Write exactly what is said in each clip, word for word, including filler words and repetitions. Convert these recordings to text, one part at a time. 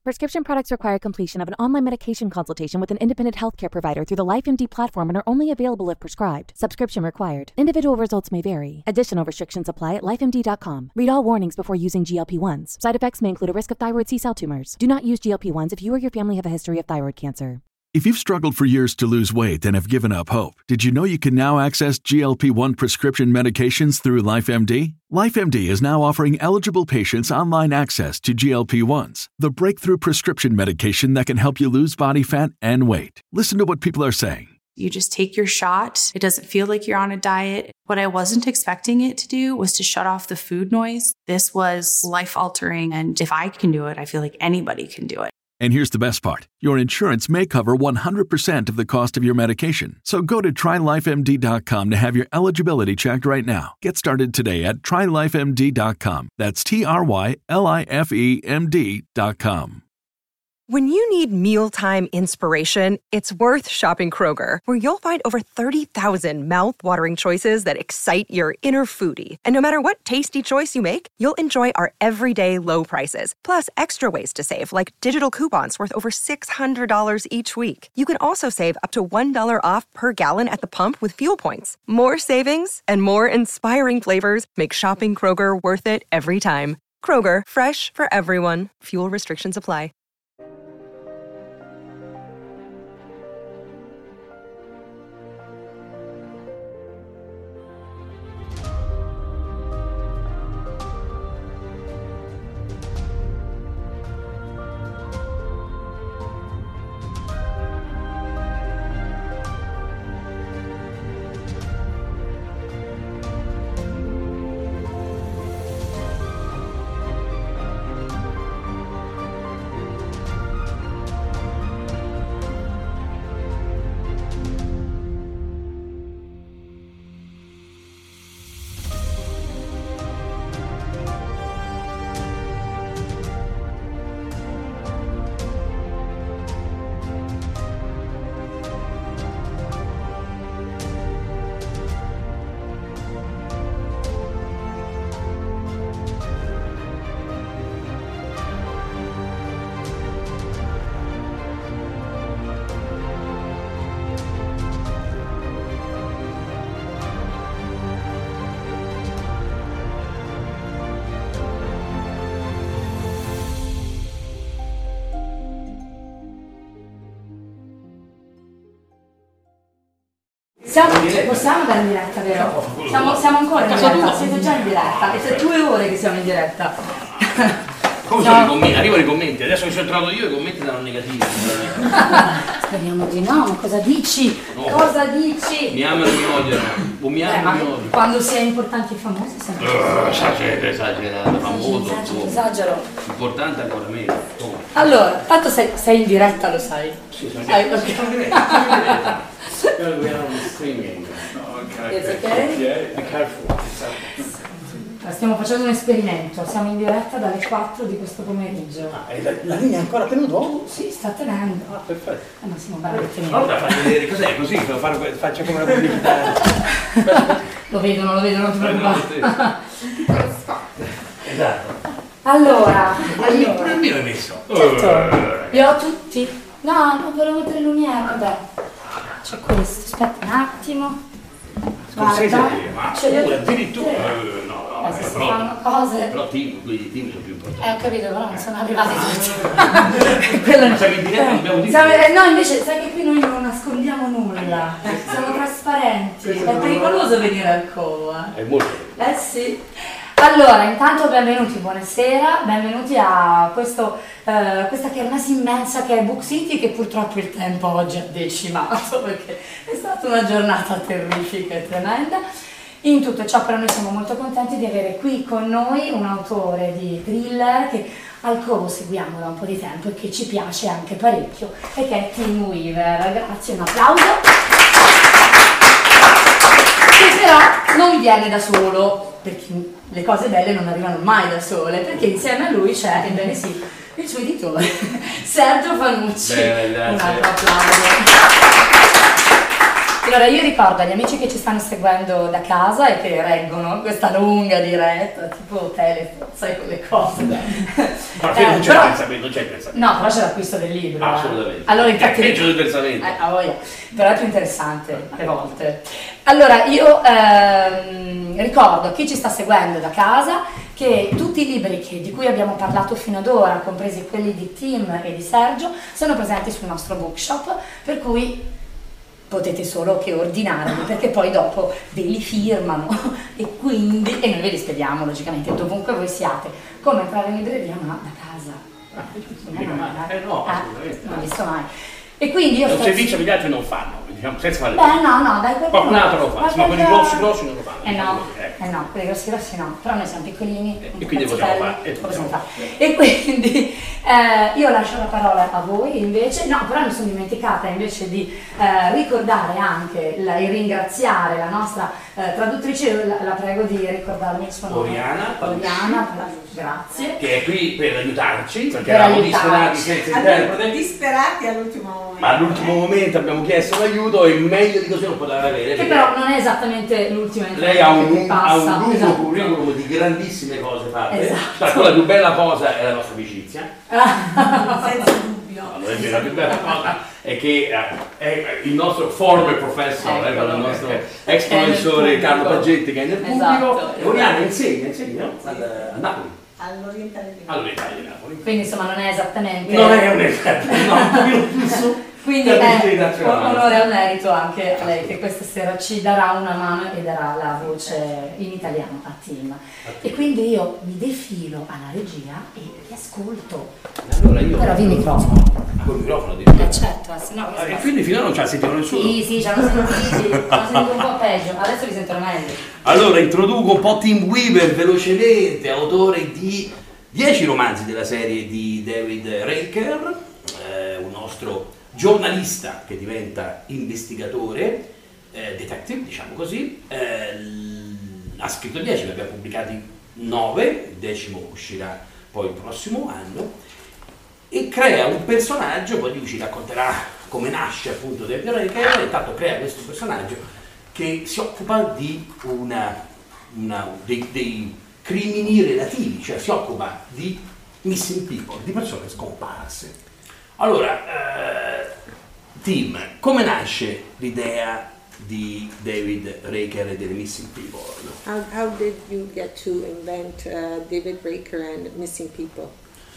Prescription products require completion of an online medication consultation with an independent healthcare provider through the LifeMD platform and are only available if prescribed. Subscription required. Individual results may vary. Additional restrictions apply at life M D dot com. Read all warnings before using G L P ones. Side effects may include a risk of thyroid C-cell tumors. Do not use G L P ones if you or your family have a history of thyroid cancer. If you've struggled for years to lose weight and have given up hope, did you know you can now access G L P one prescription medications through LifeMD? LifeMD is now offering eligible patients online access to G L P ones, the breakthrough prescription medication that can help you lose body fat and weight. Listen to what people are saying. You just take your shot. It doesn't feel like you're on a diet. What I wasn't expecting it to do was to shut off the food noise. This was life-altering, and if I can do it, I feel like anybody can do it. And here's the best part. Your insurance may cover one hundred percent of the cost of your medication. So go to try life M D dot com to have your eligibility checked right now. Get started today at try life M D dot com. That's T R Y L I F E M D dot com. When you need mealtime inspiration, it's worth shopping Kroger, where you'll find over thirty thousand mouth-watering choices that excite your inner foodie. And no matter what tasty choice you make, you'll enjoy our everyday low prices, plus extra ways to save, like digital coupons worth over six hundred dollars each week. You can also save up to one dollar off per gallon at the pump with fuel points. More savings and more inspiring flavors make shopping Kroger worth it every time. Kroger, fresh for everyone. Fuel restrictions apply. Siamo, cioè, possiamo andare in diretta, vero? Siamo, siamo ancora in diretta, siete già in diretta, e se due ore che siamo in diretta. Come sono i commenti? Arrivano i commenti, adesso che sono entrato io i commenti saranno negativi. Speriamo di no, ma cosa dici? No. Cosa dici? Mi amano e mi odiano, o mi amano e mi odiano. Quando si è importanti e famosi sempre. Uh, esagerato, esagerato, famoso. Esagero, esagero. Importante ancora meno. Oh. Allora, tanto sei, sei in diretta, lo sai. Sì, sono in Sai, diretta. Sono in diretta, sono in diretta. We are streaming. Okay. It's okay? Yeah, be careful. Stiamo facendo un esperimento, siamo in diretta dalle quattro di questo pomeriggio. Ah, e la, la linea è ancora tenuto? Sì, sta tenendo. Ah, perfetto. Eh, ma siamo bravi a tenere. Allora faccio vedere cos'è, così faccio come una pubblicità. Lo vedono, lo vedono, non ti preoccupare. Esatto. Allora, allora. Pure il mio l'hai messo. Certo. Li ho tutti? No, non volevo mettere lumiere, vabbè. C'è questo, aspetta un attimo. Guarda, ce li ho addirittura. tutti. No, Eh, se si fanno cose. Però team, quelli team sono più importanti. Eh, ho capito, però non sono arrivati tutti. Quello Ma siamo in diretta, non abbiamo Siamo- eh, no, invece sai che qui noi non nascondiamo nulla. Siamo trasparenti. È pericoloso venire al covo, eh. È molto. Eh sì. Allora, intanto benvenuti, buonasera, benvenuti a questo, eh, questa kermesse immensa che è Book City, che purtroppo il tempo oggi ha decimato perché è stata una giornata terrifica e tremenda. In tutto ciò però noi siamo molto contenti di avere qui con noi un autore di thriller che al Covo seguiamo da un po' di tempo e che ci piace anche parecchio, e che è Tim Weaver. Grazie, un applauso. Che però non viene da solo, perché le cose belle non arrivano mai da sole, perché insieme a lui c'è, ebbene sì, il suo editore, Sergio Fanucci. Bene, grazie. Un altro applauso. Allora io ricordo agli amici che ci stanno seguendo da casa e che reggono questa lunga diretta, tipo telefono, sai quelle cose. Ma eh, non c'è però, il pensamento, non c'è il pensamento. no, però c'è l'acquisto del libro. Assolutamente. Eh. Allora, infatti, è peggio del versamento. Eh, a voglia. Però è più interessante alle volte. Allora io ehm, ricordo a chi ci sta seguendo da casa che tutti i libri che, di cui abbiamo parlato fino ad ora, compresi quelli di Tim e di Sergio, sono presenti sul nostro bookshop, per cui potete solo che ordinarli, perché poi dopo ve li firmano e quindi, e noi ve li spediamo logicamente dovunque voi siate, come entrare in libreria ma da casa. Eh no, assolutamente. Non ho visto mai. E quindi io È un sto- servizio che gli altri non fanno, diciamo, senza fare. Beh no, no, dai, qualcuno- Qualcun altro lo fa, qualche- ma quelli grossi grossi non lo fanno. Eh no, Ecco. eh no, quelli grossi grossi no, però noi siamo piccolini, E un quindi possiamo pezzettello, fare, e possiamo possiamo fare. E quindi eh, io lascio la parola a voi invece, no, però mi sono dimenticata invece di eh, ricordare anche la, e ringraziare la nostra eh, traduttrice, la, la prego di ricordarmi il suo nome. Oriana Palucci. Oriana, grazie. Che è qui per aiutarci, perché Per eravamo aiutarci. disperati senza Allora, interprete. disperati all'ultimo momento. Ma all'ultimo momento abbiamo chiesto l'aiuto e meglio di così non poteva avere. Che perché però non è esattamente l'ultima lei ha un, che un- passa. ha un lungo esatto. curriculum di grandissime cose fatte. Esatto. Cioè, quella più bella cosa è la nostra amicizia. Senza dubbio. Allora, invece la più bella cosa è che eh, è il nostro former professor, eh, Eccolo, il nostro ecco. ex È nel professore pubblico. Carlo Paggetti che è nel Esatto, pubblico. E esatto. Oriana insegna, insegna no? Al- a Napoli. All'orientale di All'Università di Napoli. Quindi insomma non è esattamente... Non è un esempio, no, un pochino più su. Quindi per è l'identità onore al merito anche a lei che questa sera ci darà una mano e darà la voce in italiano a Tim. E quindi io mi defilo alla regia e vi ascolto. Allora io. Però vi microfono. Ah, col microfono addirittura. Eh certo, eh, se no... Ah, e quindi finora non ci ha sentito nessuno. Sì, sì, ci hanno sentiti, ci hanno sentito un po' peggio, adesso li sentono meglio. Allora introduco un po' Tim Weaver velocemente, autore di dieci romanzi della serie di David Raker, eh, un nostro giornalista che diventa investigatore, eh, detective diciamo così, eh, l- ha scritto dieci, ne abbiamo pubblicati nove, il decimo uscirà poi il prossimo anno, e crea un personaggio, poi lui ci racconterà come nasce appunto David Raker, e intanto crea questo personaggio che si occupa di una, una, dei, dei crimini relativi, cioè si occupa di missing people, di persone scomparse. Allora, eh, Tim, come nasce l'idea di David Raker e delle missing people? How, how did you get to invent uh, David Raker and Missing People?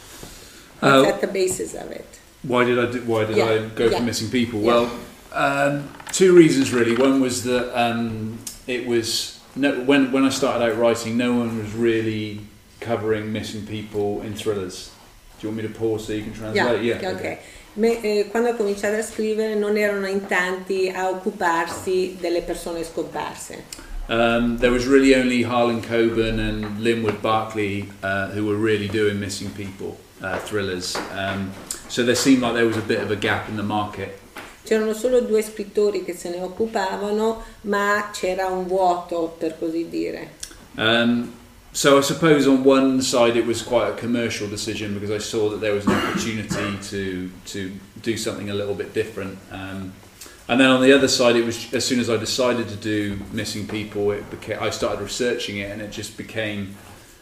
What's Uh, at the basis of it? Why did I do, why did Yeah, I go yeah. for missing people? Yeah. Well, um, two reasons really. One was that um, it was no, when when I started out writing, no one was really covering missing people in thrillers. Do you want me to pause so you can translate? Yeah, ok. Me- eh, quando ho cominciato a scrivere non erano in tanti a occuparsi delle persone scomparse. Um, there was really only Harlan Coben and Linwood Barkley uh, who were really doing missing people uh, thrillers. Um, so there seemed like there was a bit of a gap in the market. C'erano solo due scrittori che se ne occupavano, ma c'era un vuoto, per così dire. Um, so I suppose on one side it was quite a commercial decision because I saw that there was an opportunity to to do something a little bit different. Um, and then on the other side, it was as soon as I decided to do missing people, it became, I started researching it, and it just became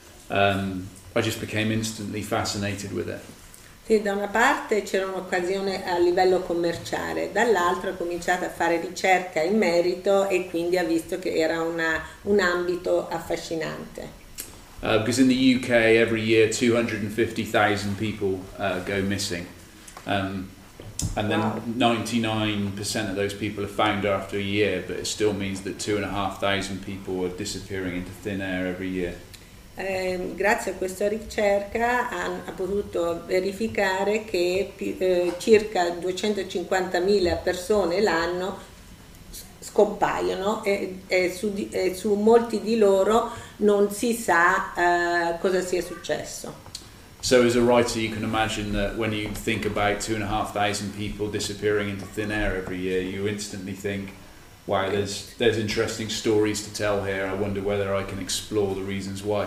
um, I just became instantly fascinated with it. Sì, da una parte c'era un'occasione a livello commerciale, dall'altra ha cominciato a fare ricerca in merito e quindi ha visto che era una, un ambito affascinante. Uh, because in the U K every year two hundred fifty thousand people uh, go missing, um, and then Wow. ninety-nine percent of those people are found after a year, but it still means that two and a half thousand people are disappearing into thin air every year. Eh, grazie a questa ricerca ha, ha potuto verificare che pi- eh, circa duecentocinquantamila persone l'anno s- scompaiono e, e, su, di- e su molti di loro non si sa eh, cosa sia successo. So as a writer you can imagine that when you think about two and a half thousand people disappearing into thin air every year, you instantly think, wow, there's, there's interesting stories to tell here, I wonder whether I can explore the reasons why.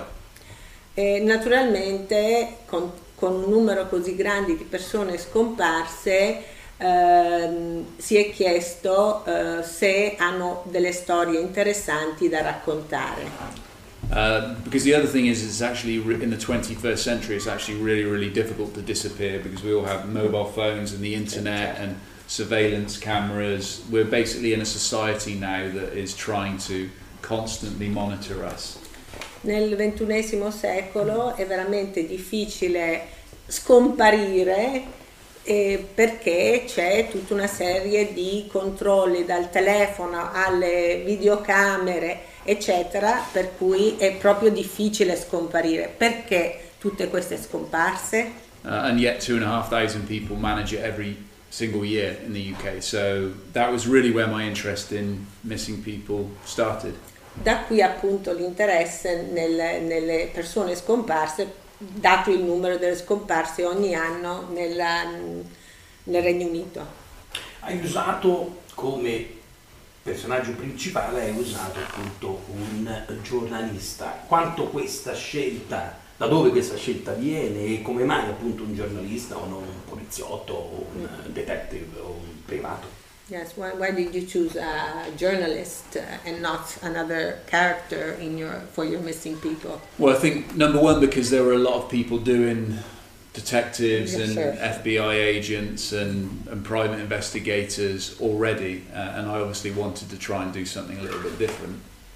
E naturalmente con, con un numero così grande di persone scomparse uh, si è chiesto uh, se hanno delle storie interessanti da raccontare. Uh, because the other thing is, it's actually re- in the twenty-first century, it's actually really, really difficult to disappear because we all have mobile phones and the internet and surveillance cameras. We're basically in a society now that is trying to constantly monitor us. Nel ventunesimo secolo è veramente difficile scomparire eh, perché c'è tutta una serie di controlli dal telefono alle videocamere eccetera, per cui è proprio difficile scomparire. Perché tutte queste scomparse? Uh, and yet two and a half thousand people manage it every single year in the U K, so that was really where my interest in missing people started. Da qui appunto l'interesse nel, nelle persone scomparse, dato il numero delle scomparse ogni anno nella, nel Regno Unito. Hai usato come personaggio principale, hai usato appunto un giornalista. Quanto questa scelta, da dove questa scelta viene e come mai appunto un giornalista o non un poliziotto o un detective o un privato? Yes, why, why did you choose a journalist uh, and not another character in your for your missing people? Well, I think number one, because there were a lot of people doing detectives Yes, and sure. F B I agents and, and private investigators already, uh, and I obviously wanted to try and do something a little bit different.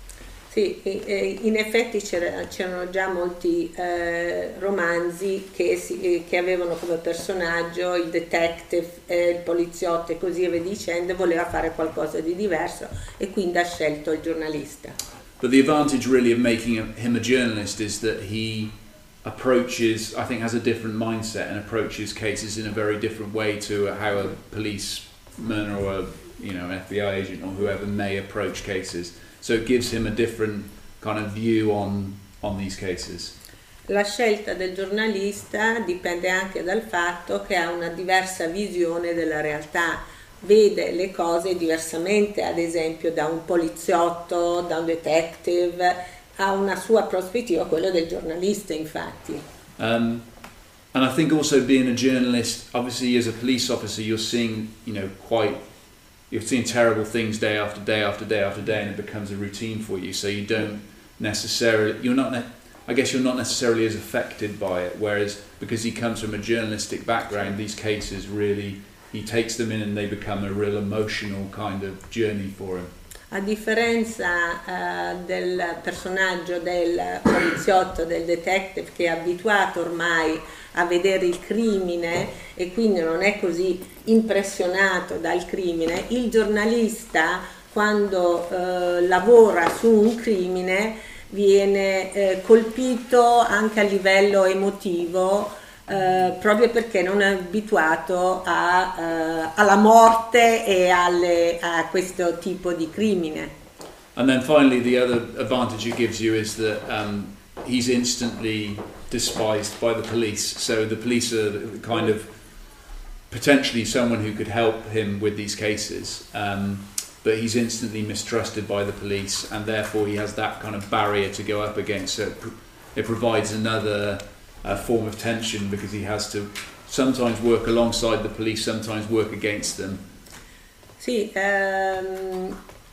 Sì, e, e in effetti c'era, c'erano già molti eh, romanzi che, si, che avevano come personaggio il detective, eh, il poliziotto e così via dicendo, voleva fare qualcosa di diverso e quindi ha scelto il giornalista. But the advantage really of making a, him a journalist is that he approaches, I think has a different mindset and approaches cases in a very different way to how a policeman or a you know, an F B I agent or whoever may approach cases. So it gives him a different kind of view on, on these cases. La scelta del giornalista dipende anche dal fatto che ha una diversa visione della realtà, vede le cose diversamente, ad esempio da un poliziotto, da un detective, ha una sua prospettiva, quello del giornalista infatti. Um, and I think also being a journalist, obviously as a police officer you're seeing, you know, quite you're seeing terrible things day after day after day after day, and it becomes a routine for you. So you don't necessarily, you're not, I guess you're not necessarily as affected by it. Whereas because he comes from a journalistic background, these cases really, he takes them in and they become a real emotional kind of journey for him. A differenza uh, del personaggio del poliziotto, del detective che è abituato ormai a vedere il crimine e quindi non è così impressionato dal crimine, il giornalista quando uh, lavora su un crimine viene uh, colpito anche a livello emotivo. Uh, proprio perché non è abituato a, uh, alla morte e alle, a questo tipo di crimine. And then finally the other advantage it gives you is that um, he's instantly despised by the police. So the police are kind of potentially someone who could help him with these cases, um, but he's instantly mistrusted by the police, and therefore he has that kind of barrier to go up against. So it, pr- it provides another a form of tension because he has to sometimes work alongside the police, sometimes work against them. Sì, ehm,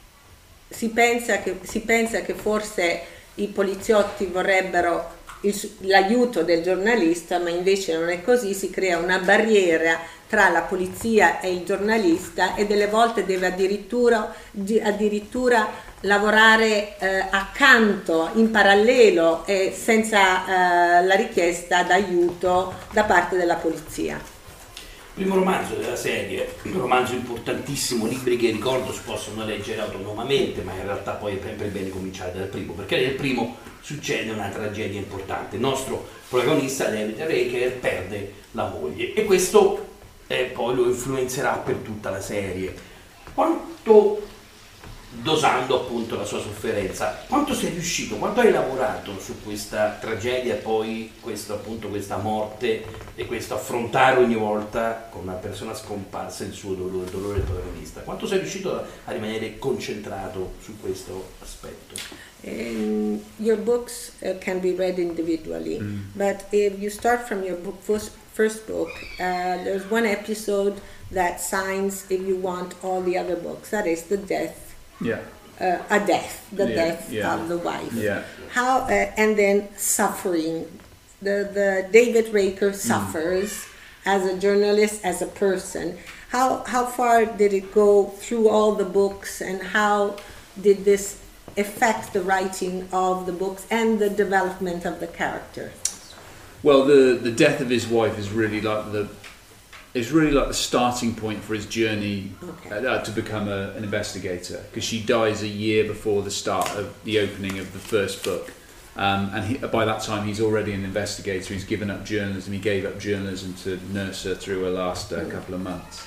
si pensa che, si pensa che forse i poliziotti vorrebbero il, l'aiuto del giornalista, ma invece non è così, si crea una barriera tra la polizia e il giornalista e delle volte deve addirittura, addirittura lavorare eh, accanto, in parallelo e senza eh, la richiesta d'aiuto da parte della polizia. Primo romanzo della serie, un romanzo importantissimo, libri che ricordo si possono leggere autonomamente, ma in realtà poi è sempre bene cominciare dal primo, perché nel primo succede una tragedia importante. Il nostro protagonista, David Raker, perde la moglie e questo eh, poi lo influenzerà per tutta la serie. Quanto, dosando appunto la sua sofferenza, quanto sei riuscito, quanto hai lavorato su questa tragedia, poi questo appunto questa morte e questo affrontare ogni volta con una persona scomparsa il suo dolore, il dolore del protagonista, quanto sei riuscito a, a rimanere concentrato su questo aspetto? Um, your books uh, can be read individually, mm. but if you start from your book first, first book, uh, there's one episode that signs, if you want, all the other books. That is the death, Yeah. uh, a death, the Yeah, death yeah. of the wife. Yeah. How uh, and then suffering. The the David Raker suffers as a journalist, as a person. How how far did it go through all the books, and how did this affect the writing of the books and the development of the character? Well, the the death of his wife is really like the is really like the starting point for his journey Okay. uh, to become a, an investigator, because she dies a year before the start of the opening of the first book. Um, and he, by that time he's already an investigator. He's given up journalism. He gave up journalism to nurse her through her last uh, couple of months.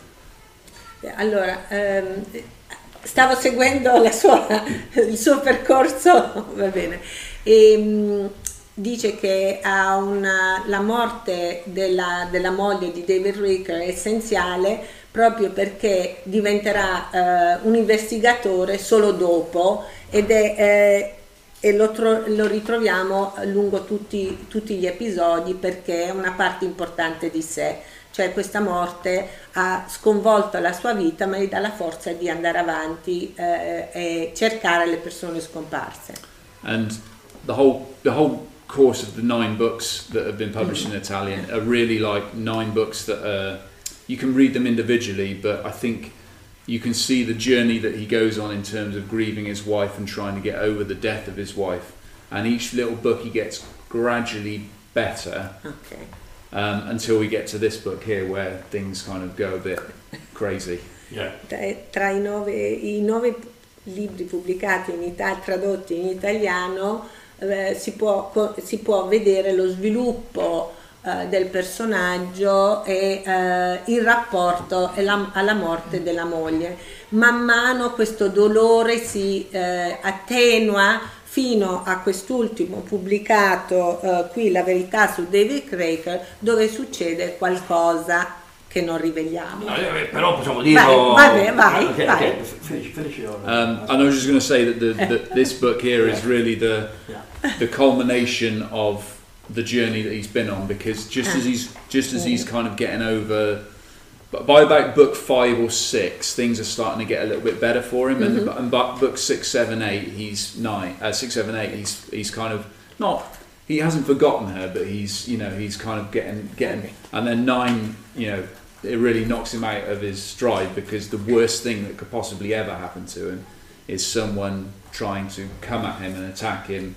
Allora, ehm, stavo seguendo la sua, il suo percorso, va bene. E, mh, dice che ha una, la morte della, della moglie di David Raker è essenziale proprio perché diventerà eh, un investigatore solo dopo, ed è eh, e lo, tro- lo ritroviamo lungo tutti, tutti gli episodi, perché è una parte importante di sé, cioè questa morte ha sconvolto la sua vita, ma gli dà la forza di andare avanti eh, e cercare le persone scomparse. And the whole the whole course of the nine books that have been published in Italian are really like nine books that are, you can read them individually, but I think you can see the journey that he goes on in terms of grieving his wife and trying to get over the death of his wife. And each little book he gets gradually better, Okay. um, until we get to this book here where things kind of go a bit crazy. Yeah. Tra, tra i nove, i nove libri pubblicati in Italia, tradotti in italiano, eh, si, può, co- si può vedere lo sviluppo eh, del personaggio e eh, il rapporto e la- alla morte della moglie. Man mano questo dolore si eh, attenua fino a quest'ultimo pubblicato eh, qui, La verità su David Raker, dove succede qualcosa che non riveliamo. No, eh, però possiamo dirlo. Vai, vai, vai, Ok, vai. ok, finisci, finisci ora. Um, and I was just going to say that the, the, this book here is really the the culmination of the journey that he's been on, because just as he's just as he's kind of getting over, but by about book five or six, things are starting to get a little bit better for him, and, and by book six, seven, eight, he's nine, uh, six, seven, eight, he's he's kind of not. He hasn't forgotten her, but he's you know he's kind of getting getting, and then nine, you know. It really knocks him out of his stride, because the worst thing that could possibly ever happen to him is someone trying to come at him and attack him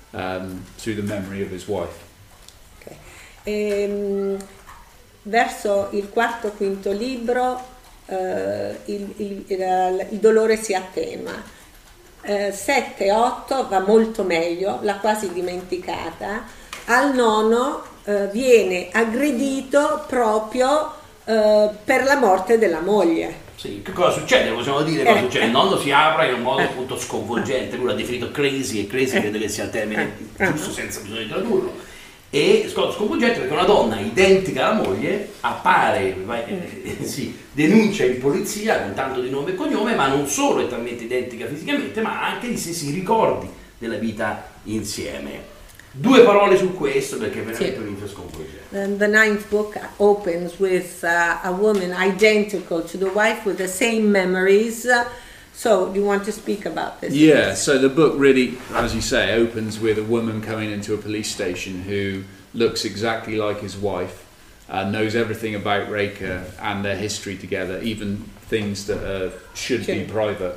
um, through the memory of his wife. Okay. Ehm, verso il quarto quinto libro eh, il, il, il, il dolore si attenua. Eh, sette otto va molto meglio, l'ha quasi dimenticata. Al nono eh, viene aggredito proprio Uh, per la morte della moglie. Sì, che cosa succede? Possiamo dire cosa Eh, succede? eh. Il nonno si apre in un modo Eh. appunto sconvolgente, lui l'ha definito crazy, e crazy Eh. credo che sia il termine Eh. giusto senza bisogno di tradurlo. E scon- sconvolgente perché una donna identica alla moglie appare, vai, eh, sì, denuncia in polizia con tanto di nome e cognome, ma non solo è talmente identica fisicamente, ma anche gli stessi ricordi della vita insieme. Due parole su questo perché veramente Sì. mi fa sconvolgente. And the ninth book opens with uh, a woman identical to the wife with the same memories. Uh, so, do you want to speak about this? Yeah, so the book really, as you say, opens with a woman coming into a police station who looks exactly like his wife, uh, knows everything about Raker and their history together, even things that uh, should be Sì. private.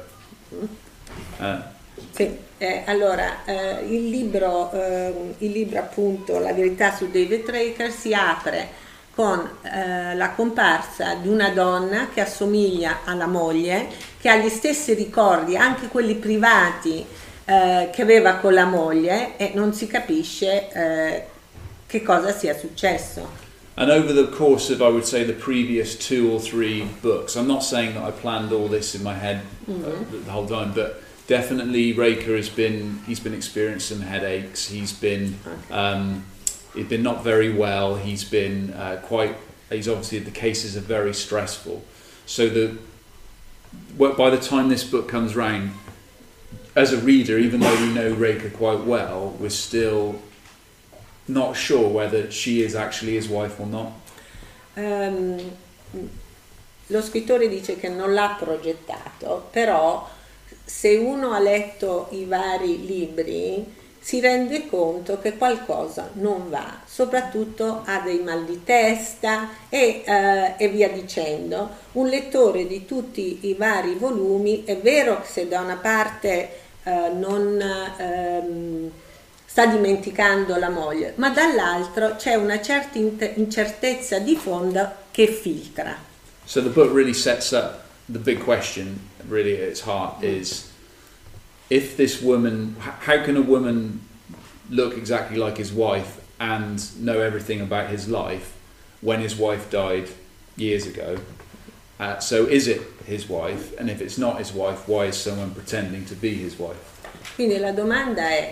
Uh, Sì. Eh, allora, eh, il libro, eh, il libro appunto La verità su David Raker si apre con eh, la comparsa di una donna che assomiglia alla moglie, che ha gli stessi ricordi, anche quelli privati, eh, che aveva con la moglie, e non si capisce eh, che cosa sia successo. And over the course of, I would say, the previous two or three books, I'm not saying that I planned all this in my head uh, the whole time, but definitely Raker has been, he's been experiencing headaches, he's been, um, he's been not very well, he's been uh, quite, he's obviously, the cases are very stressful. So the, well, by the time this book comes round, as a reader, even though we know Raker quite well, we're still not sure whether she is actually his wife or not. Um, lo scrittore dice che non l'ha progettato, però se uno ha letto i vari libri si rende conto che qualcosa non va, soprattutto ha dei mal di testa e, eh, e via dicendo. Un lettore di tutti i vari volumi, è vero che se da una parte eh, non ehm, sta dimenticando la moglie, ma dall'altro c'è una certa incertezza di fondo che filtra. So the book really sets up the big question, really at its heart, is if this woman, how can a woman look exactly like his wife and know everything about his life when his wife died years ago? Uh, so is it his wife? And if it's not his wife, why is someone pretending to be his wife? Quindi la domanda è,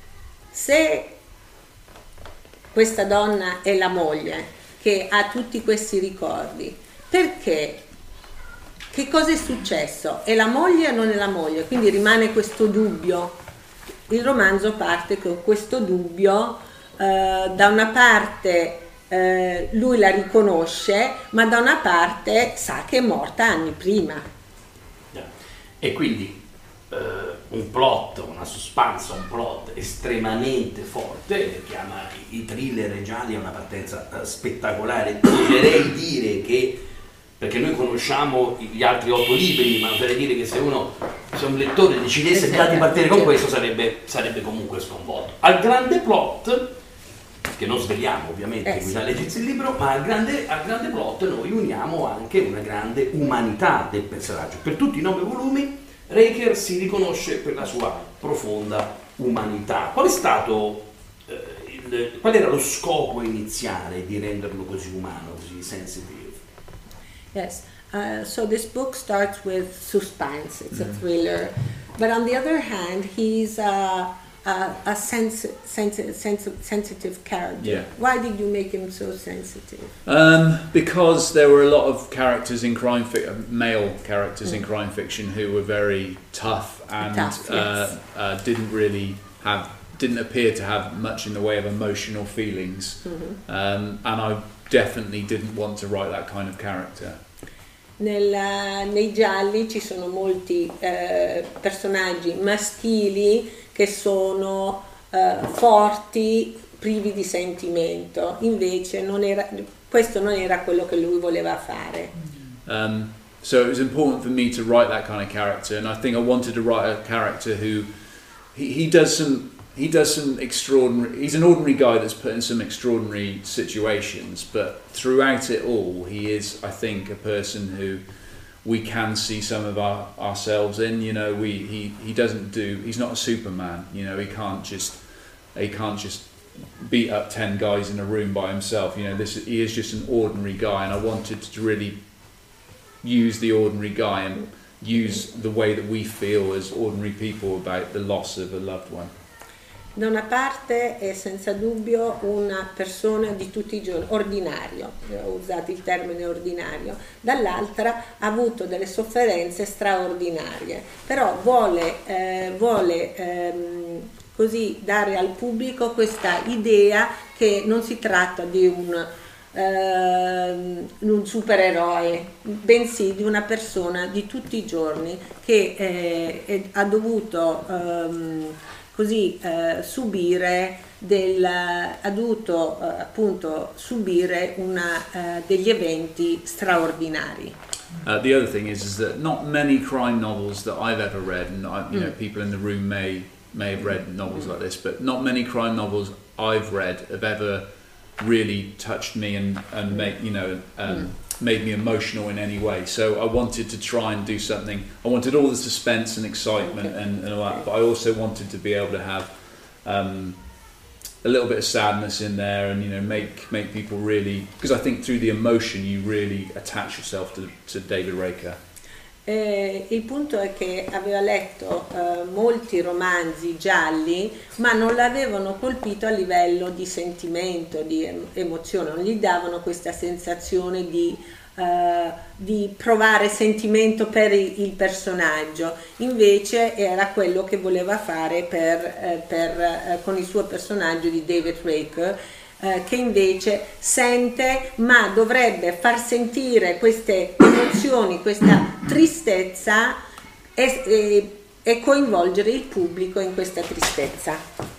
se questa donna è la moglie che ha tutti questi ricordi, perché? Che cosa è successo? È la moglie o non è la moglie? Quindi rimane questo dubbio. Il romanzo parte con questo dubbio, eh, da una parte eh, lui la riconosce, ma da una parte sa che è morta anni prima. E quindi eh, un plot, una suspense, un plot estremamente forte, chiama i thriller regiali a una partenza eh, spettacolare. Oserei dire che, perché noi conosciamo gli altri otto libri, ma oserei dire che se uno, se un lettore decidesse già di partire con questo sarebbe, sarebbe comunque sconvolto. Al grande plot, che non sveliamo ovviamente eh, qui sì. da leggersi il libro, ma al grande, al grande plot noi uniamo anche una grande umanità del personaggio. Per tutti i nove volumi Raker si riconosce per la sua profonda umanità. Qual è stato, eh, il, qual era lo scopo iniziale di renderlo così umano, così sensitive? Yes, uh, so this book starts with suspense, it's mm-hmm. a thriller, but on the other hand, he's a, a, a sense, sense, sense, sensitive character. Yeah. Why did you make him so sensitive? Um, because there were a lot of characters in crime fiction, male characters mm. in crime fiction who were very tough and tough, uh, yes. uh, didn't really have, didn't appear to have much in the way of emotional feelings, mm-hmm. um, and I definitely didn't want to write that kind of character. Nella, nei gialli ci sono molti eh, personaggi maschili che sono eh, forti, privi di sentimento, invece non era, questo non era quello che lui voleva fare. Um, so it was important for me to write that kind of character, and I think I wanted to write a character who he, he does some he does some extraordinary, he's an ordinary guy that's put in some extraordinary situations, but throughout it all he is, I think, a person who we can see some of our, ourselves in. You know, we he, he doesn't do, he's not a Superman, you know, he can't just he can't just beat up ten guys in a room by himself. You know, this he is just an ordinary guy, and I wanted to really use the ordinary guy and use the way that we feel as ordinary people about the loss of a loved one. Da una parte è senza dubbio una persona di tutti i giorni, ordinario, ho usato il termine ordinario, dall'altra ha avuto delle sofferenze straordinarie, però vuole, eh, vuole ehm, così dare al pubblico questa idea che non si tratta di un, ehm, un supereroe, bensì di una persona di tutti i giorni che eh, è, ha dovuto ehm, così eh, subire del, ha dovuto eh, appunto subire una, eh, degli eventi straordinari. Uh, the other thing is, is that not many crime novels that I've ever read, and I, you mm. know, people in the room may may have read novels mm. like this, but not many crime novels I've read have ever really touched me and and made you know um, mm. made me emotional in any way. So I wanted to try and do something. I wanted all the suspense and excitement okay. and, and all that, but I also wanted to be able to have um, a little bit of sadness in there, and you know, make make people really, because I think through the emotion you really attach yourself to to David Raker. Eh, il punto è che aveva letto eh, molti romanzi gialli, ma non l'avevano colpito a livello di sentimento, di em- emozione, non gli davano questa sensazione di, eh, di provare sentimento per il, il personaggio. Invece era quello che voleva fare per, eh, per, eh, con il suo personaggio di David Raker. eh, che invece sente, ma dovrebbe far sentire queste emozioni, questa tristezza e, e, e coinvolgere il pubblico in questa tristezza.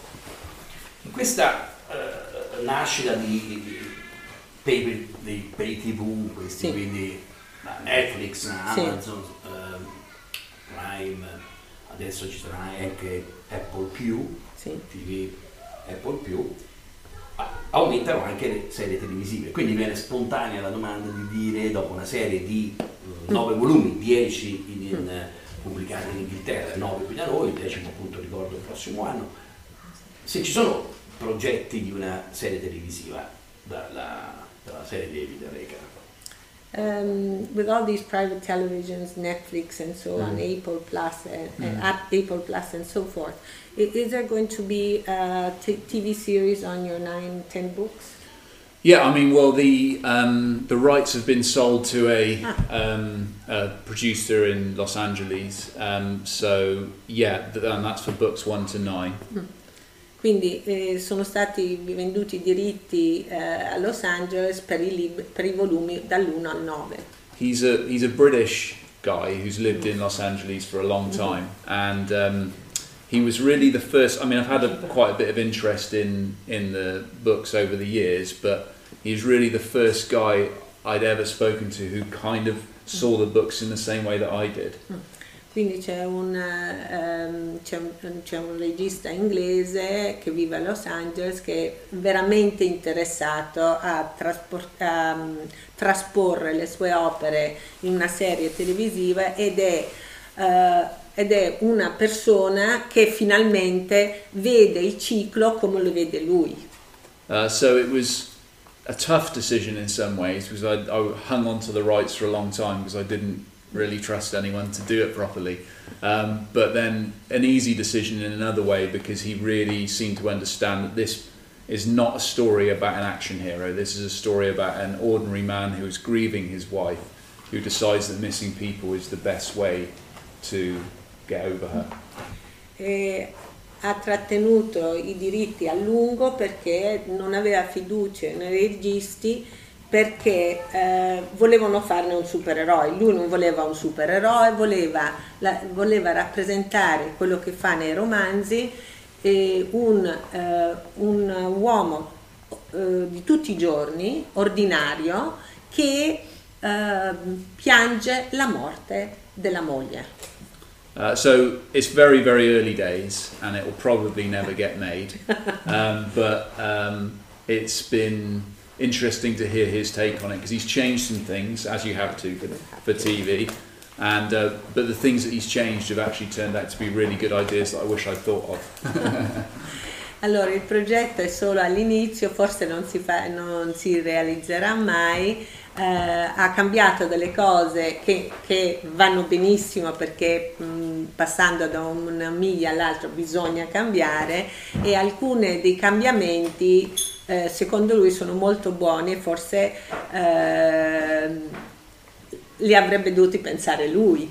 In questa uh, nascita di pay, dei pay tivù, questi, sì. Quindi Netflix, Amazon, sì. uh, Prime, adesso ci sarà anche Apple più, sì. T V Apple più, aumentano anche le serie televisive, quindi viene spontanea la domanda di dire, dopo una serie di nove mm. volumi, dieci in, in, mm. pubblicati in Inghilterra, nove qui da noi, il decimo appunto ricordo il prossimo anno, se ci sono progetti di una serie televisiva dalla, dalla serie David Raker. Um, with all these private televisions, Netflix and so mm. on, Apple Plus and, mm. and Apple Plus and so forth, is, is there going to be a t- TV series on your nine, ten books? Yeah, I mean, well, the um, the rights have been sold to a, ah. um, a producer in Los Angeles, um, so yeah, th- and that's for books one to nine. Mm. Quindi eh, sono stati venduti i diritti eh, a Los Angeles per i, lib- per i volumi dall'uno al nove. He's a he's a British guy who's lived in Los Angeles for a long time, mm-hmm. and um, he was really the first. I mean, I've had a, quite a bit of interest in in the books over the years, but he's really the first guy I'd ever spoken to who kind of saw the books in the same way that I did. Mm. Quindi c'è un, um, c'è, un, c'è un regista inglese che vive a Los Angeles che è veramente interessato a, traspor- a um, trasporre le sue opere in una serie televisiva ed è, uh, ed è una persona che finalmente vede il ciclo come lo vede lui. Uh, so it was a tough decision in some ways because I, I hung on to the rights for a long time because I didn't really trust anyone to do it properly, um, but then an easy decision in another way because he really seemed to understand that this is not a story about an action hero. This is a story about an ordinary man who is grieving his wife, who decides that missing people is the best way to get over her. E ha trattenuto i diritti a lungo perché non aveva fiducia nei registi, perché eh, volevano farne un supereroe. Lui non voleva un supereroe, voleva, la, voleva rappresentare quello che fa nei romanzi, eh, un, eh, un uomo eh, di tutti i giorni, ordinario, che eh, piange la morte della moglie. Uh, so it's very, very early days and it will probably never get made, um, but um, it's been interesting to hear his take on it because he's changed some things, as you have to for, for T V, and uh, but the things that he's changed have actually turned out to be really good ideas that I wish I'd thought of. Allora, il progetto è solo all'inizio, forse non si, fa, non si realizzerà mai, eh, ha cambiato delle cose che, che vanno benissimo perché mh, passando da una miglia all'altra bisogna cambiare, e alcuni dei cambiamenti eh, secondo lui sono molto buoni e forse eh, li avrebbe dovuti pensare lui.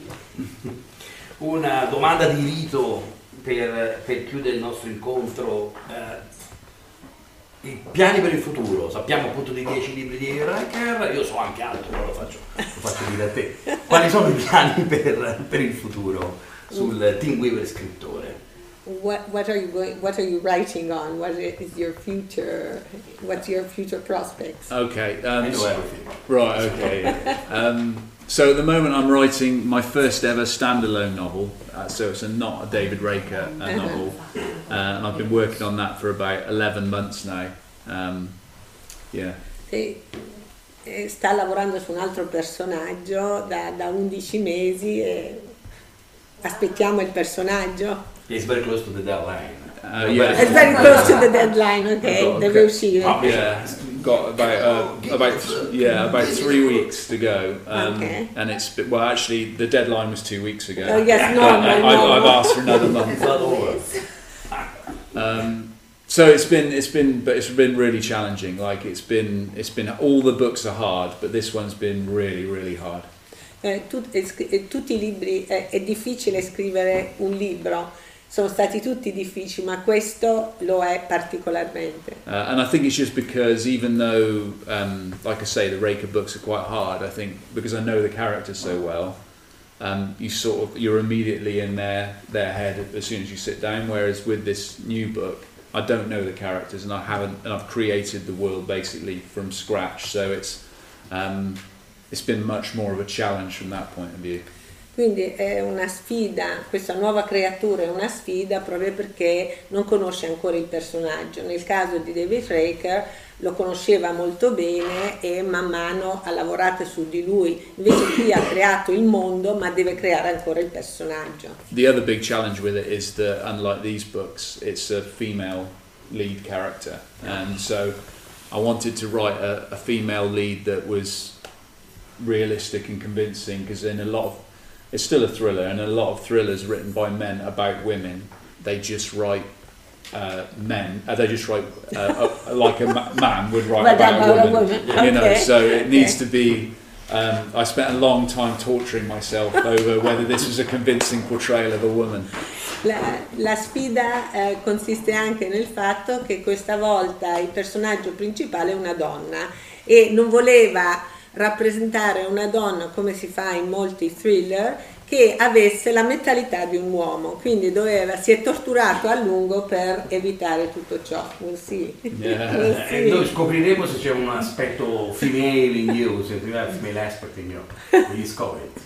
Una domanda di rito per, per chiudere il nostro incontro, eh, i piani per il futuro. Sappiamo appunto dei dieci libri di Raker, io so anche altro, però lo faccio, lo faccio dire a te. Quali sono i piani per, per il futuro sul Tim Weaver scrittore? What what are you going? What are you writing on? What is your future? What's your future prospects? Okay, um, I know everything. Right. Okay. Yeah. um, so at the moment, I'm writing my first ever standalone novel. Uh, so it's a, not a David Raker uh, novel, uh, and I've been working on that for about eleven months now. Um, yeah. E, e sta lavorando su un altro personaggio da, da undici mesi e aspettiamo il personaggio. It's very close to the deadline. Uh, yeah. It's very close to the deadline. Okay, deve uscire. Yeah, got about uh, about yeah about three weeks to go. Um, okay. And it's well, actually, the deadline was two weeks ago. Oh yes, no, I, no, I, no. I've asked for another month. um, so it's been it's been but it's been really challenging. Like it's been it's been all the books are hard, but this one's been really really hard. Eh, tut, eh, tutti i libri, eh, è difficile scrivere un libro, sono stati tutti difficili, ma questo lo è particolarmente. Uh, and I think it's just because even though, um, like I say, the Raker books are quite hard, I think because I know the characters so well, um, you sort of, you're immediately in their, their head as soon as you sit down, whereas with this new book, I don't know the characters and I haven't, and I've created the world basically from scratch, so it's um, it's been much more of a challenge from that point of view. Quindi è una sfida, questa nuova creatura è una sfida proprio perché non conosce ancora il personaggio. Nel caso di David Raker lo conosceva molto bene e man mano ha lavorato su di lui. Invece qui ha creato il mondo, ma deve creare ancora il personaggio. The other big challenge with it is that, unlike these books, it's a female lead character, and so I wanted to write a, a female lead that was realistic and convincing, because in a lot of, it's still a thriller, and a lot of thrillers written by men about women, they just write uh, men, uh, they just write uh, uh, like a ma- man would write about a woman, woman. You know, okay. So it needs okay. to be, um, I spent a long time torturing myself over whether this was a convincing portrayal of a woman. La, la sfida eh, consiste anche nel fatto che questa volta il personaggio principale è una donna e non voleva rappresentare una donna come si fa in molti thriller che avesse la mentalità di un uomo, quindi doveva, si è torturato a lungo per evitare tutto ciò. We'll see. Yeah. We'll see. E noi scopriremo se c'è un aspetto female in you, se c'è un female aspect in you. We'll discover it.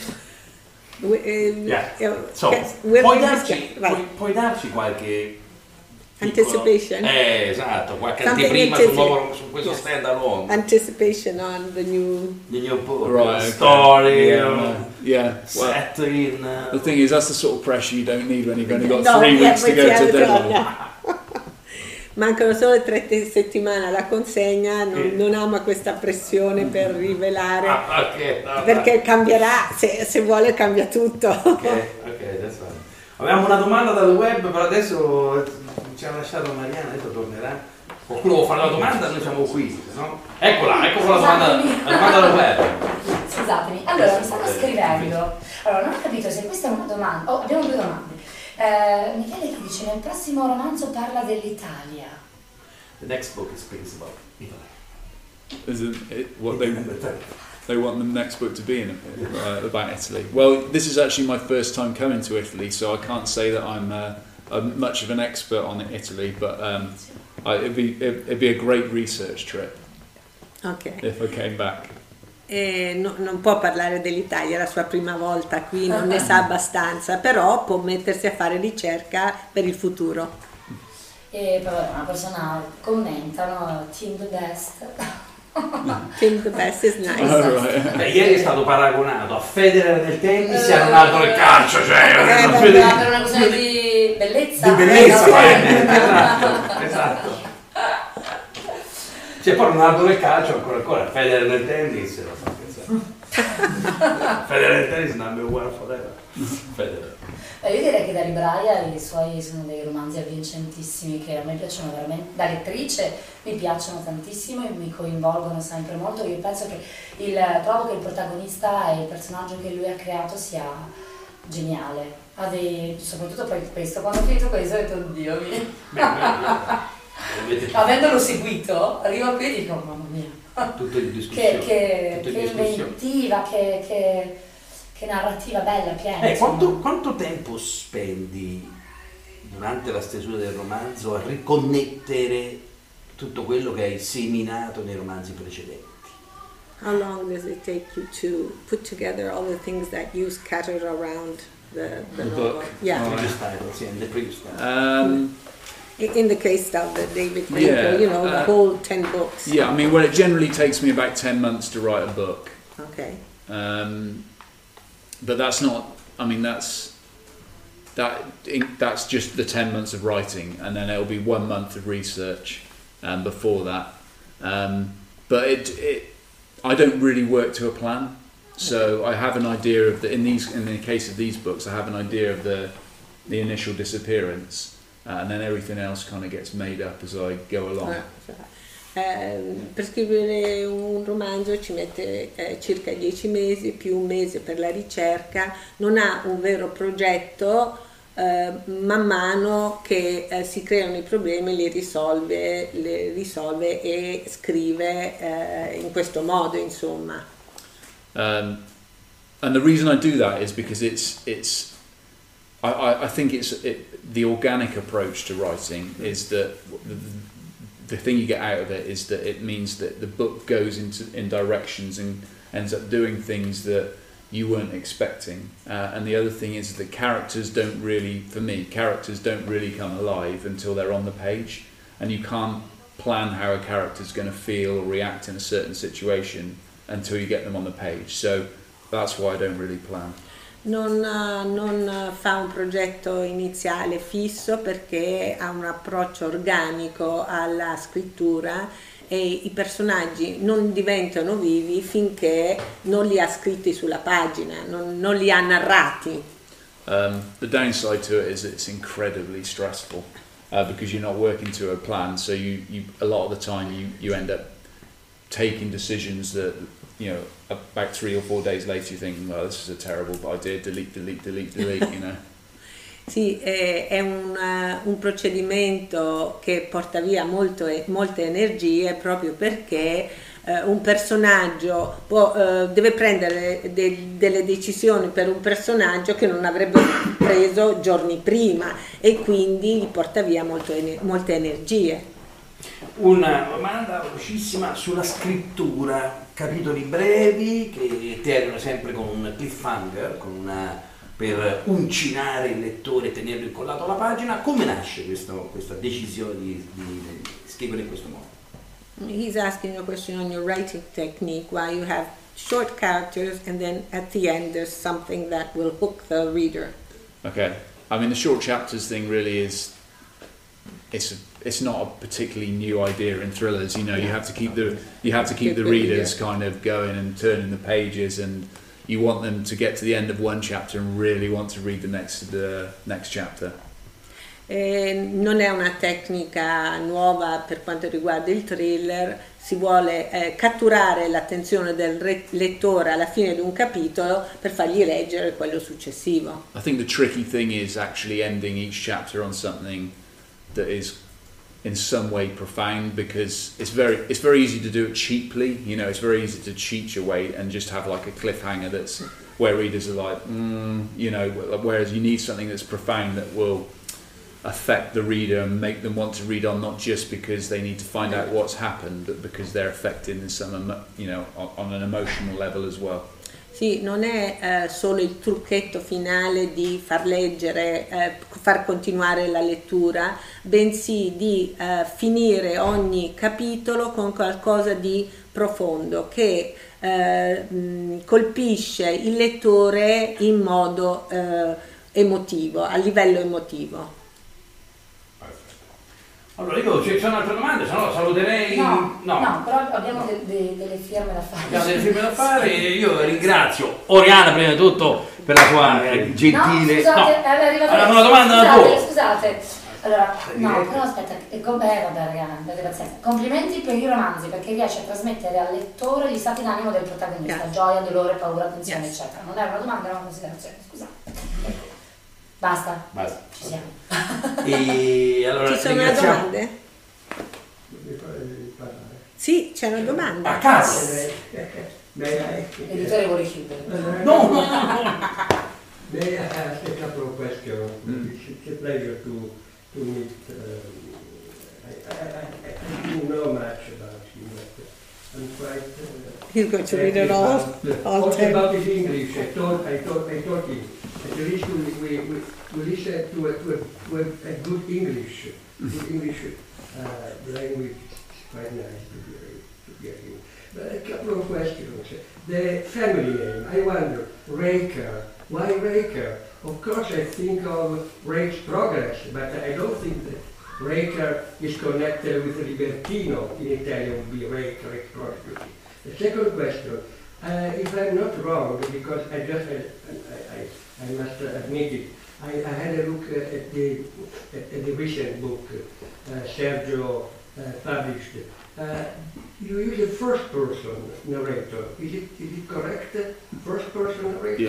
We, uh, yeah. uh, So, we'll puoi, darci, puoi, puoi darci qualche anticipation? Eh, esatto, qualche anteprima su, nuovo, su questo yes. stand alone. Anticipation on the new, the new book, right, the story, yeah, um, no. yeah. set well, in. Uh, the thing is, that's the sort of pressure you don't need when you've only got no, three yeah, weeks to go to deadline. No. Mancano solo tre settimane alla consegna, non, non ama questa pressione per rivelare, ah, okay, no, perché no. cambierà, se, se vuole cambia tutto. Ok, ok, that's fine. Avevamo una domanda dal web, però adesso ci ha lasciato Mariana, adesso tornerà. Qualcuno vuole fare la domanda, noi siamo qui, no? Eccola, ecco la domanda, la domanda dal web. Scusatemi, allora mi stanno scrivendo, allora non ho capito se questa è una domanda, oh abbiamo due domande. Uh, Michele che dice nel prossimo romanzo parla dell'Italia. The next book is speaks about Italy. Isn't it what they they want the next book to be in uh, about Italy? Well, this is actually my first time coming to Italy, so I can't say that I'm uh, a, much of an expert on Italy, but um, I, it'd be it'd be a great research trip. Okay. If I came back. Eh, no, non può parlare dell'Italia, è la sua prima volta qui, non ne sa abbastanza, però può mettersi a fare ricerca per il futuro. E poi una persona commenta, no? Team the best. Team the best is nice. Oh, right. Beh, ieri è stato paragonato a Federer nel tennis e a Ronaldo nel calcio, cioè eh, beh, beh, per una questione di bellezza. Di bellezza, eh, esatto, esatto. C'è poi Ronaldo nel calcio, ancora ancora, Federer nel tennis, lo fa pensare. Federer nel tennis number one forever. Federer. Eh, io direi che da libraia i suoi sono dei romanzi avvincentissimi che a me piacciono veramente, da lettrice mi piacciono tantissimo e mi coinvolgono sempre molto. Io penso che il, trovo che il protagonista e il personaggio che lui ha creato sia geniale. Ha dei, soprattutto poi questo, quando ho finito questo ho detto oddio mio. Avendolo seguito, arrivo qui e dico mamma mia, tutto in discussione, che, che, tutto in che discussione. inventiva, che, che, che narrativa bella, piena. Eh, quanto, quanto tempo spendi durante la stesura del romanzo a riconnettere tutto quello che hai seminato nei romanzi precedenti? How long does it take you to put together all the things that you scattered around the, the, the novel? Book. Yeah. The previous titles, yeah, the previous titles. Um, In the case of the David Raker, yeah, you know, the uh, whole ten books. Yeah, I mean, well, it generally takes me about ten months to write a book. Okay. Um, but that's not. I mean, that's that. That's just the ten months of writing, and then it'll be one month of research, um, before that. Um, but it, it, I don't really work to a plan. So I have an idea of the in these in the case of these books, I have an idea of the the initial disappearance. Uh, and then everything else kind of gets made up as I go along. Eh, per scrivere un romanzo ci mette eh, circa dieci mesi, più un mese per la ricerca, non ha un vero progetto, eh, man mano che eh, si creano i problemi li risolve, li risolve e scrive eh, in questo modo, insomma. Um, and the reason I do that is because it's it's I, I, I think it's it, the organic approach to writing is that the, the thing you get out of it is that it means that the book goes into in directions and ends up doing things that you weren't expecting. Uh, and the other thing is that characters don't really, for me, characters don't really come alive until they're on the page, and you can't plan how a character's going to feel or react in a certain situation until you get them on the page. So that's why I don't really plan. Non, non fa un progetto iniziale fisso perché ha un approccio organico alla scrittura e i personaggi non diventano vivi finché non li ha scritti sulla pagina, non, non li ha narrati. Um, the downside to it is it's incredibly stressful uh, because you're not working to a plan, so you, you a lot of the time you, you end up taking decisions that, you know, about three or four days later you think, well, this is a terrible idea, delete, delete, delete, delete, you know. Sì, è, è un, uh, un procedimento che porta via molto, molte energie proprio perché uh, un personaggio può, uh, deve prendere de, delle decisioni per un personaggio che non avrebbe preso giorni prima e quindi gli porta via molto, molte energie. Una domanda velocissima sulla scrittura, capitoli brevi che terminano sempre con un cliffhanger, con una... per uncinare il lettore e tenerlo incollato alla pagina. Come nasce questo, questa decisione di, di scrivere in questo modo? He's asking a question on your writing technique, why you have short characters and then at the end there's something that will hook the reader. Okay, I mean the short chapters thing really is, it's a, it's not a particularly new idea in thrillers. You know, you have to keep the you have to keep the readers kind of going and turning the pages, and you want them to get to the end of one chapter and really want to read the next the next chapter. Eh, non è una tecnica nuova per quanto riguarda il thriller, si vuole eh, catturare l'attenzione del re- lettore alla fine di un capitolo per fargli leggere quello successivo. I think the tricky thing is actually ending each chapter on something that is in some way profound, because it's very it's very easy to do it cheaply. You know, it's very easy to cheat your way and just have like a cliffhanger that's where readers are like, mm, you know, whereas you need something that's profound that will affect the reader and make them want to read on, not just because they need to find out what's happened, but because they're affected in some, you know, on an emotional level as well. Sì, non è eh, solo il trucchetto finale di far leggere, eh, far continuare la lettura, bensì di eh, finire ogni capitolo con qualcosa di profondo che eh, mh, colpisce il lettore in modo eh, emotivo, a livello emotivo. Allora io, ci sono altre domande, se no saluterei. No, no. no, però abbiamo de- de- delle firme da fare. Abbiamo delle firme da fare e io ringrazio Oriana prima di tutto per la sua eh, gentile. No, scusate, no. è arrivata Allora, una domanda da scusate, voi. scusate. Allora, no, però aspetta, eh, com- eh, vabbè ragazzi, avete pazienza. Complimenti per i romanzi perché riesce a trasmettere al lettore gli stati d'animo del protagonista, Yes. gioia, dolore, paura, attenzione, Yes. eccetera. Non è una domanda, è una considerazione, scusate. Basta. Basta. Ci siamo. E allora Ci sono ringraziamo. domande? Sì, c'è una domanda. A caso. L'editore vuole chiudere. No, no, no, no. May I ask a couple of questions? It's a pleasure to to meet. Um, I, I, I, I don't know much about him, but I'm quite. Uh, He's going to read it all. about, all also ten. about his English. I told I told I told him at least we we, we, we listen to a, to a, to a, a good English, good English uh, language. It's quite nice to hear to hear him. But a couple of questions. The family name. I wonder. Raker. Why Raker? Of course I think of Rake's Progress, but I don't think that Raker is connected with Libertino. In Italian would be Rake, Rake's Progress. The second question, uh, if I'm not wrong, because I just, had, I, I, I must admit it, I, I had a look at the, at the recent book uh, Sergio uh, published. Uh, you use a first person narrator. Is it, is it correct? First person narrator? Yeah.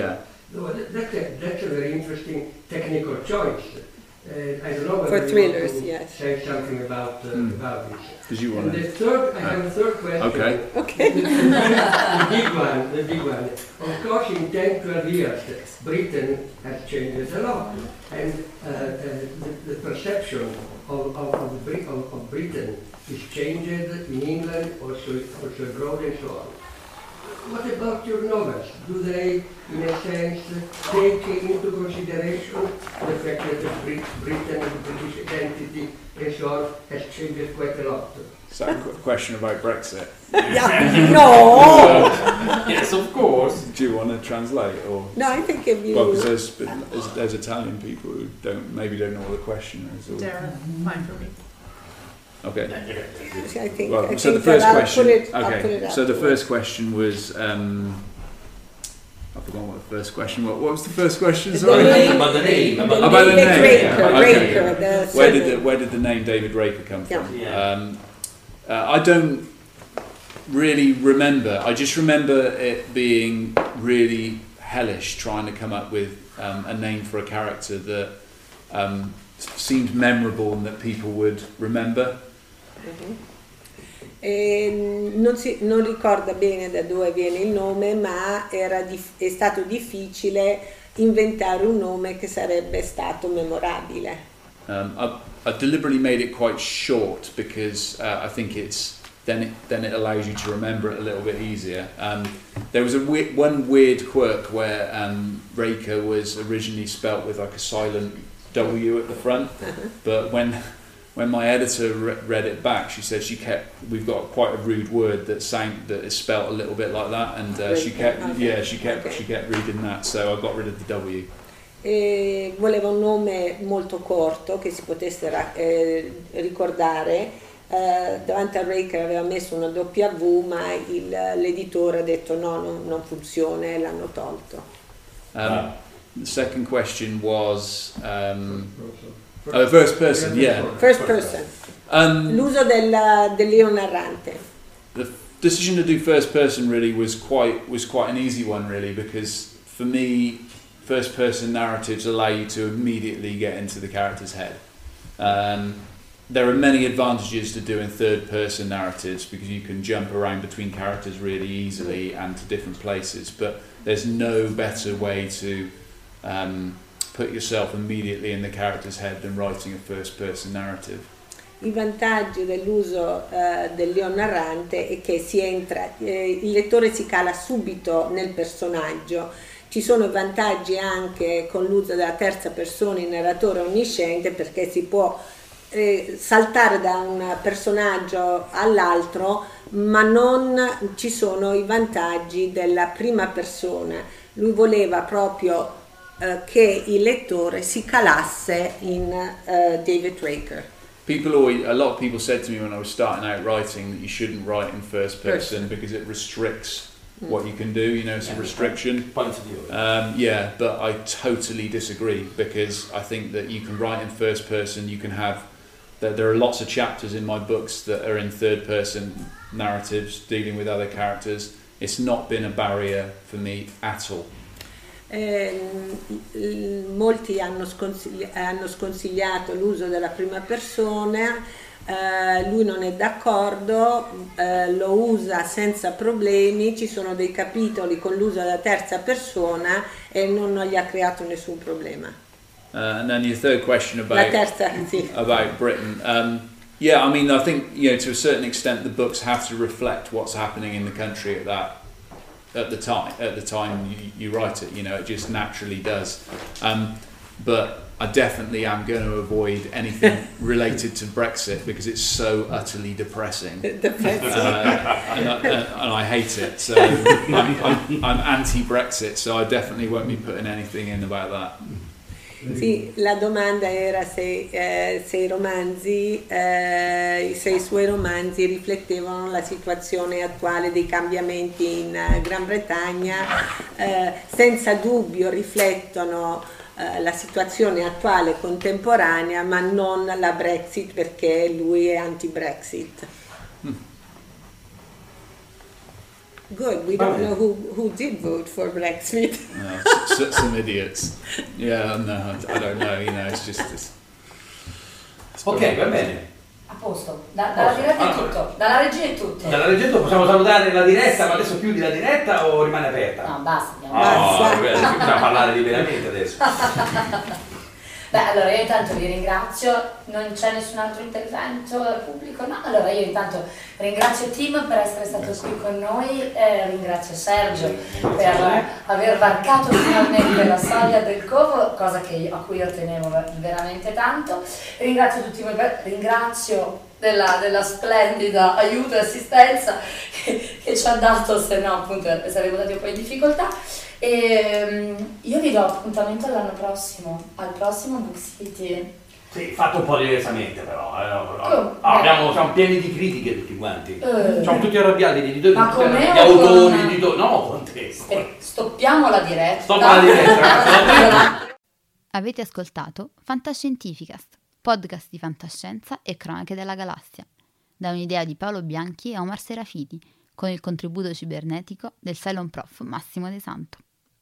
No, that, that's, a, that's a very interesting technical choice. Uh, I don't know For whether you thrillers, want to yes. say something about uh, Mm. about this. Did you want And to? the third, I have a third question. Okay. Okay. The, the, the big one, the big one. Of course, in ten, twelve years, Britain has changed a lot, and uh, uh, the, the perception of, of, of, the Brit- of, of Britain is changed in England, also, also abroad, and so on. What about your novels? Do they, in a sense, take into consideration the fact that the Brit- Britain and the British identity and so on has changed quite a lot? Is that a qu- question about Brexit? Yeah. No. Yes, of course. Do you want to translate or? No, I think if you. Well, because there's, there's there's Italian people who don't maybe don't know what the question is. Or, They're fine for me. okay. I think. Well, I so the think first that I'll question. Put it, I'll put Okay. it So the afterwards. first question was. Um, I forgot what the first question was. What was the first question? The Sorry. name- About the name. About About the David name. Raker, Okay. Raker, the Where did the surname. Where did the name David Raker come from? Yeah. Um, uh, I don't really remember. I just remember it being really hellish trying to come up with um, a name for a character that um, seemed memorable and that people would remember. E non, si, non ricorda bene da dove viene il nome, ma era dif- è stato difficile inventare un nome che sarebbe stato memorabile. Um, I, I deliberately made it quite short because uh, I think it's then it then it allows you to remember it a little bit easier. Um, there was a we- one weird quirk where um, Raker was originally spelt with like a silent W at the front, but when when my editor re- read it back, she said she kept we've got quite a rude word that sound that is spelt a little bit like that, and uh, she kept Okay. yeah she kept Okay. she kept reading that, so I got rid of the W. E voleva un nome molto corto che si potesse ra- eh, ricordare. Eh, davanti a Raker aveva messo una W, ma il, l'editore ha detto no, non, non funziona e l'hanno tolto. Um, the second question was um, oh, first person, yeah. First person. Um, L'uso del, dell'io narrante. the f- decision to do first person really was quite was quite an easy one really, because for me first person narratives allow you to immediately get into the character's head. Um, there are many advantages to doing third person narratives because you can jump around between characters really easily and to different places, but there's no better way to um, put yourself immediately in the character's head than writing a first person narrative. I vantaggi dell'uso eh, dell'io narrante è che si entra, eh, il lettore si cala subito nel personaggio. Ci sono vantaggi anche con l'uso della terza persona, il narratore onnisciente, perché si può eh, saltare da un personaggio all'altro, ma non ci sono i vantaggi della prima persona. Lui voleva proprio eh, che il lettore si calasse in eh, David Raker. People always, a lot of people said to me when I was starting out writing that you shouldn't write in first person Person. because it restricts what you can do, you know, it's a restriction. Point of view. Um, yeah, but I totally disagree because I think that you can write in first person, you can have, that there are lots of chapters in my books that are in third person narratives dealing with other characters. It's not been a barrier for me at all. Eh, molti hanno, sconsigli- hanno sconsigliato l'uso della prima persona, eh, lui non è d'accordo, eh, lo usa senza problemi, ci sono dei capitoli con l'uso della terza persona e non, non gli ha creato nessun problema. Uh, and then your third question La about terza, sì. about Britain. Um, yeah, I mean, I think, you know, to a certain extent, the books have to reflect what's happening in the country at that at the time. At the time you, you write it, you know, it just naturally does. Um, but I definitely am going to avoid anything related to Brexit because it's so utterly depressing, uh, and, I, and I hate it. So I'm, I'm, I'm anti-Brexit, so I definitely won't be putting anything in about that. Sì, la domanda era se, eh, se i romanzi, eh, se i suoi romanzi riflettevano la situazione attuale dei cambiamenti in eh, Gran Bretagna. Eh, senza dubbio riflettono eh, la situazione attuale contemporanea, ma non la Brexit, perché lui è anti-Brexit. Good. We don't Okay. know who, who did vote for Brexit. No, s- s- some idiots. Yeah, no, I don't know. You know, it's just. It's, it's Ok, va bene. A posto, da- dalla Posto. diretta è Allora. tutto, dalla regia è tutto. Dalla reggetta possiamo salutare la diretta, ma adesso chiudi la diretta o rimane aperta? No, basta, andiamo Oh, Basta. bene, qui bisogna parlare liberamente adesso. Beh, allora io intanto vi ringrazio, non c'è nessun altro intervento dal pubblico, no? Allora io intanto ringrazio Tim per essere stato qui con noi, eh, ringrazio Sergio per aver varcato finalmente la soglia del covo, cosa che io- a cui io tenevo ver- veramente tanto, ringrazio tutti voi, per- ringrazio della, della splendida aiuto e assistenza che, che ci ha dato, se no appunto saremmo stati un po' in difficoltà. E mm, io vi do appuntamento l'anno prossimo, al prossimo Book City. Sì, fatto un po' diversamente però. eh, no, no. Oh, Ah, beh. abbiamo, siamo pieni di critiche tutti quanti. Eh. Siamo tutti arrabbiati, gli editori, Ma tutti con me arrabbiati, gli o con- autori, gli editori. No, con te. Eh, Stoppiamo la diretta. Stoppa la diretta. Avete ascoltato Fantascientificast, podcast di fantascienza e cronache della galassia, da un'idea di Paolo Bianchi e Omar Serafiti, con il contributo cibernetico del Cylon Prof Massimo De Santo.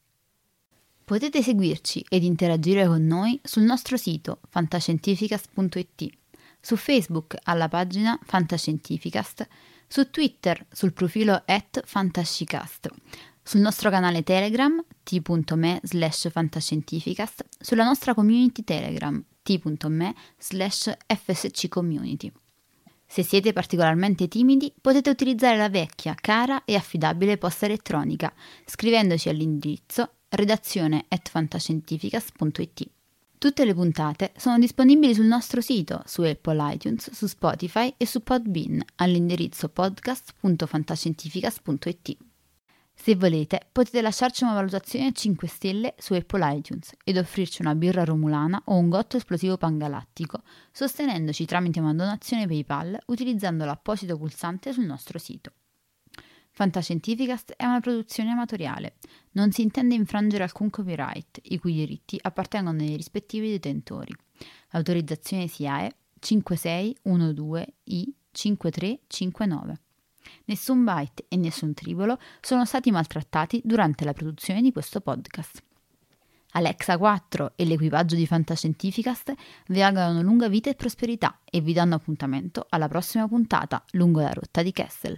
Potete seguirci ed interagire con noi sul nostro sito fantascientificast punto it, su Facebook alla pagina Fantascientificast, su Twitter sul profilo at fantascicast, sul nostro canale Telegram t.me slash fantascientificast, sulla nostra community Telegram t.me slash fsccommunity. Se siete particolarmente timidi, potete utilizzare la vecchia, cara e affidabile posta elettronica, scrivendoci all'indirizzo redazione at fantascientificast punto it. Tutte le puntate sono disponibili sul nostro sito, su Apple iTunes, su Spotify e su Podbean, all'indirizzo podcast punto fantascientificast punto it. Se volete, potete lasciarci una valutazione a cinque stelle su Apple iTunes ed offrirci una birra romulana o un gotto esplosivo pangalattico, sostenendoci tramite una donazione PayPal utilizzando l'apposito pulsante sul nostro sito. Fantascientificast è una produzione amatoriale, non si intende infrangere alcun copyright, i cui diritti appartengono ai rispettivi detentori. L'autorizzazione S I A E cinque sei uno due I cinque tre cinque nove. Nessun byte e nessun tribolo sono stati maltrattati durante la produzione di questo podcast. Alexa quattro e l'equipaggio di Fantascientificast vi augurano lunga vita e prosperità e vi danno appuntamento alla prossima puntata lungo la rotta di Kessel.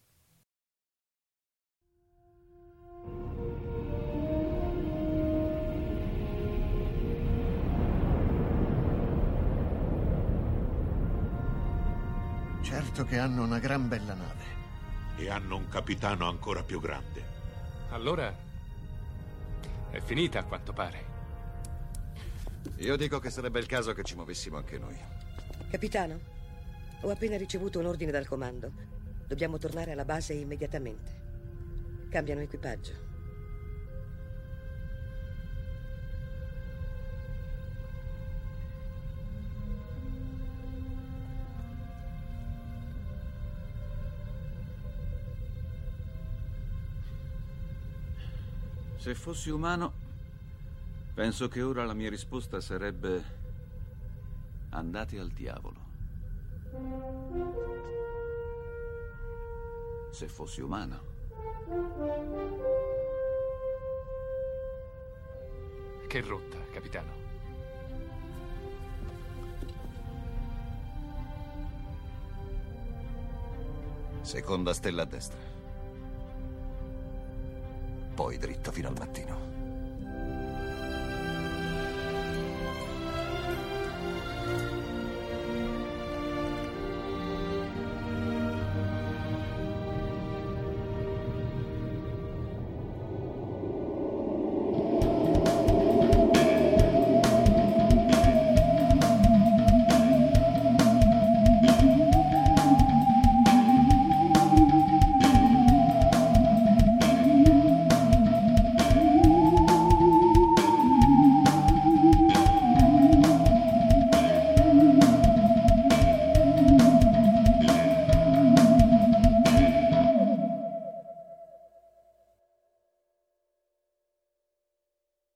Certo che hanno una gran bella nave. E hanno un capitano ancora più grande. Allora è finita a quanto pare. Io dico che sarebbe il caso che ci muovessimo anche noi. Capitano, ho appena ricevuto un ordine dal comando. Dobbiamo tornare alla base immediatamente. Cambiano equipaggio. Se fossi umano, penso che ora la mia risposta sarebbe: andate al diavolo. Se fossi umano. Che rotta, capitano? Seconda stella a destra. Poi dritto fino al mattino.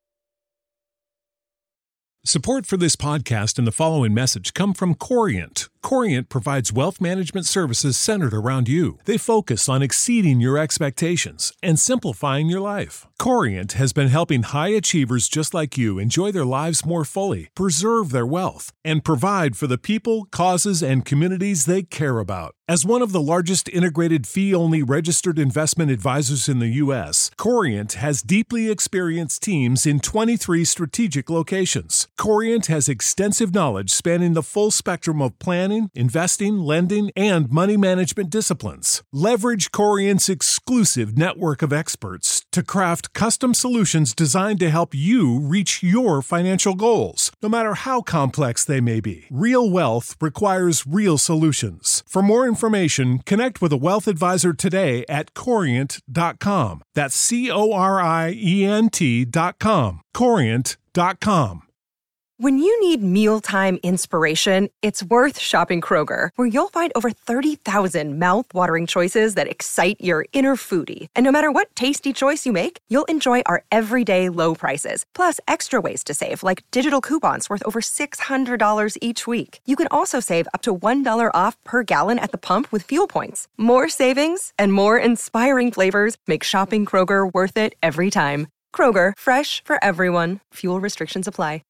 Support for this podcast and the following message come from Corient. Corient provides wealth management services centered around you. They focus on exceeding your expectations and simplifying your life. Corient has been helping high achievers just like you enjoy their lives more fully, preserve their wealth, and provide for the people, causes, and communities they care about. As one of the largest integrated fee-only registered investment advisors in the U S, Corient has deeply experienced teams in twenty-three strategic locations. Corient has extensive knowledge spanning the full spectrum of planning, investing, lending, and money management disciplines. Leverage Corient's exclusive network of experts to craft custom solutions designed to help you reach your financial goals, no matter how complex they may be. Real wealth requires real solutions. For more information, connect with a wealth advisor today at corient dot com. That's C O R I E N T dot com. corient dot com. When you need mealtime inspiration, it's worth shopping Kroger, where you'll find over thirty thousand mouth-watering choices that excite your inner foodie. And no matter what tasty choice you make, you'll enjoy our everyday low prices, plus extra ways to save, like digital coupons worth over six hundred dollars each week. You can also save up to one dollar off per gallon at the pump with fuel points. More savings and more inspiring flavors make shopping Kroger worth it every time. Kroger, fresh for everyone. Fuel restrictions apply.